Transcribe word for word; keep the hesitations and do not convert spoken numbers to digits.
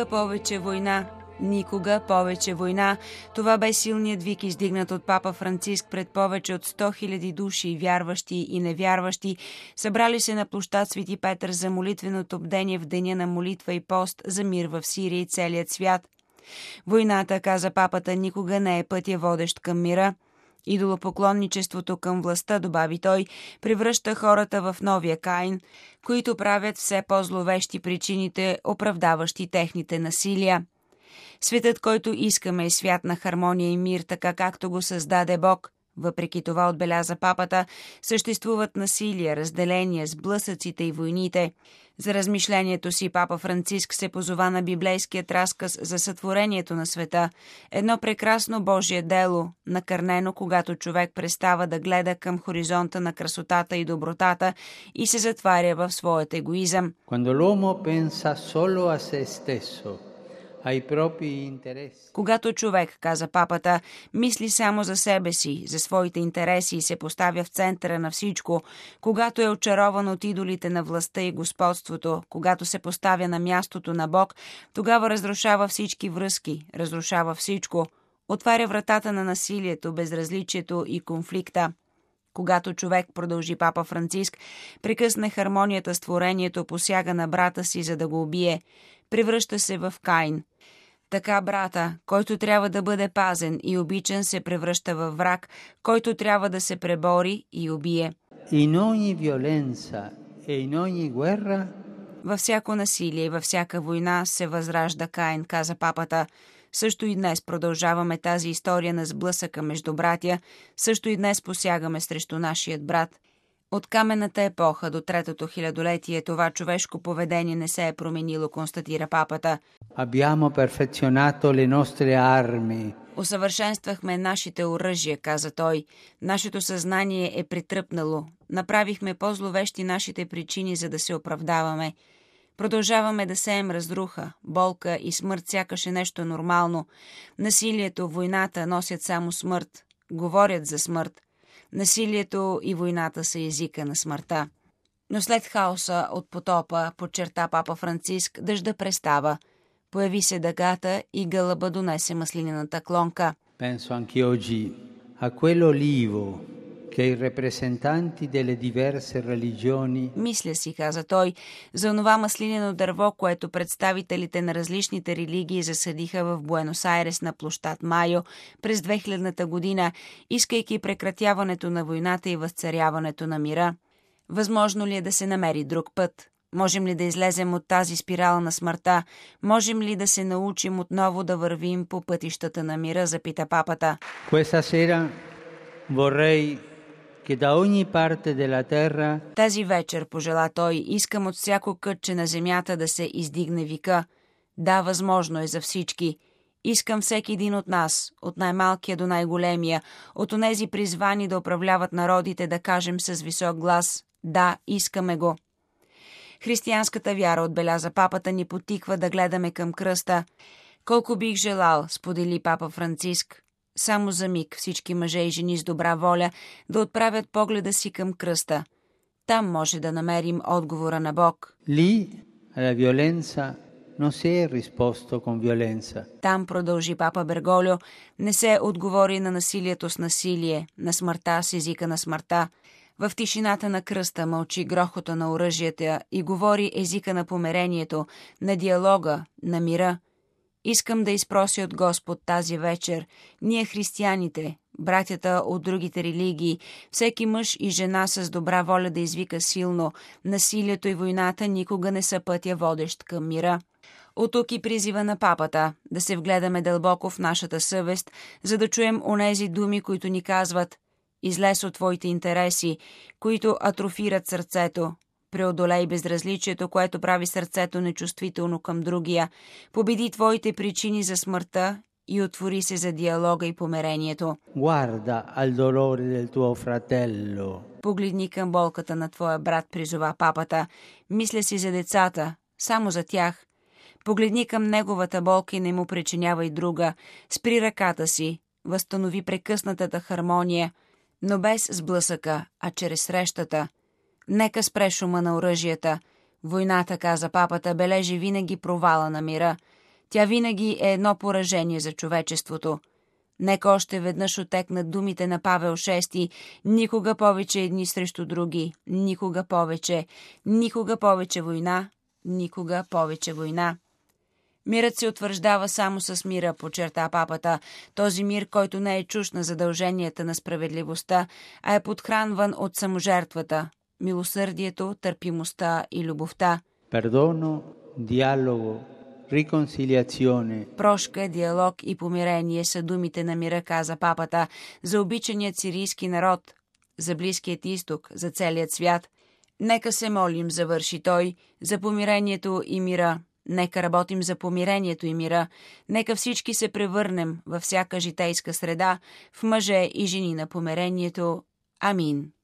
Никога повече война! Никога повече война! Това бе силният вик, издигнат от папа Франциск пред повече от сто хиляди души, вярващи и невярващи, събрали се на площад Свети Петър за молитвеното бдение в деня на молитва и пост за мир в Сирия и целият свят. Войната, каза папата, никога не е пътя водещ към мира. Идолопоклонничеството към властта, добави той, превръща хората в новия Каин, които правят все по-зловещи причините, оправдаващи техните насилия. Светът, който искаме, е свят на хармония и мир, така както го създаде Бог. Въпреки това, отбеляза папата, съществуват насилие, разделения, сблъсъците и войните. За размишлението си папа Франциск се позова на библейският разказ за сътворението на света, едно прекрасно Божие дело, накърнено, когато човек престава да гледа към хоризонта на красотата и добротата и се затваря в своят егоизъм. Когато човек, каза папата, мисли само за себе си, за своите интереси и се поставя в центъра на всичко, когато е очарован от идолите на властта и господството, когато се поставя на мястото на Бог, тогава разрушава всички връзки, разрушава всичко, отваря вратата на насилието, безразличието и конфликта. Когато човек, продължи папа Франциск, прекъсне хармонията с творението, посяга на брата си, за да го убие, превръща се в Каин. Така брата, който трябва да бъде пазен и обичан, се превръща във враг, който трябва да се пребори и убие. Във всяко насилие и във всяка война се възражда Каин, каза папата. Също и днес продължаваме тази история на сблъсъка между братя, също и днес посягаме срещу нашият брат. От каменната епоха до третото хилядолетие това човешко поведение не се е променило, констатира папата. Abbiamo perfezionato le nostre armi. Усъвършенствахме нашите оръжия, каза той. Нашето съзнание е притръпнало. Направихме по-зловещи нашите причини, за да се оправдаваме. Продължаваме да сеем разруха, болка и смърт, сякаш е нещо нормално. Насилието, войната носят само смърт. Говорят за смърт. Насилието и войната са езика на смъртта. Но след хаоса от потопа, подчерта папа Франциск, дъжда престава. Появи се дъгата и гълъба донесе маслинената клонка. Penso anche oggi a quell'olivo che i rappresentanti delle diverse religioni. Мисля си, каза той, за онова маслинено дърво, което представителите на различните религии засадиха в Буенос Айрес на площад Майо през две хилядната година, искайки прекратяването на войната и възцаряването на мира. Възможно ли е да се намери друг път? Можем ли да излезем от тази спирала на смъртта? Можем ли да се научим отново да вървим по пътищата на мира, запита папата. Questa sera vorrei che da ogni parte della terra. Тази вечер, пожела той, искам от всяко кътче на земята да се издигне вика. Да, възможно е за всички. Искам всеки един от нас, от най-малкия до най-големия, от онези призвани да управляват народите, да кажем с висок глас: да, искаме го. Християнската вяра, отбеляза папата, ни потиква да гледаме към кръста. Колко бих желал, сподели папа Франциск, само за миг всички мъже и жени с добра воля да отправят погледа си към кръста. Там може да намерим отговора на Бог. Lì alla violenza non si è risposto con violenza. Там, продължи папа Берголио, не се отговори на насилието с насилие, на смъртта с езика на смъртта. В тишината на кръста мълчи грохота на оръжията и говори езика на помирението, на диалога, на мира. Искам да изпрося от Господ тази вечер, ние християните, братята от другите религии, всеки мъж и жена с добра воля да извика силно: насилието и войната никога не са пътя водещ към мира. От тук и призива на папата да се вгледаме дълбоко в нашата съвест, за да чуем онези думи, които ни казват: излез от твоите интереси, които атрофират сърцето. Преодолей безразличието, което прави сърцето нечувствително към другия. Победи твоите причини за смъртта и отвори се за диалога и помирението. Guarda al dolore del tuo fratello. Погледни към болката на твоя брат, призова папата. Мисля си за децата, само за тях. Погледни към неговата болка и не му причинявай друга. Спри ръката си, възстанови прекъснатата хармония, но без сблъсъка, а чрез срещата. Нека спре шума на оръжията. Войната, каза папата, бележи винаги провала на мира. Тя винаги е едно поражение за човечеството. Нека още веднъж отекнат думите на Павел шести: никога повече едни срещу други, никога повече, никога повече война, никога повече война. Мирът се утвърждава само с мира, подчерта папата, този мир, който не е чужд на задълженията на справедливостта, а е подхранван от саможертвата, милосърдието, търпимостта и любовта. Perdono, dialogo, riconciliazione. Прошка, диалог и помирение са думите на мира, каза папата, за обичаният сирийски народ, за Близкият изток, за целият свят. Нека се молим, завърши той, за помирението и мира. Нека работим за помирението и мира. Нека всички се превърнем във всяка житейска среда в мъже и жени на помирението. Амин.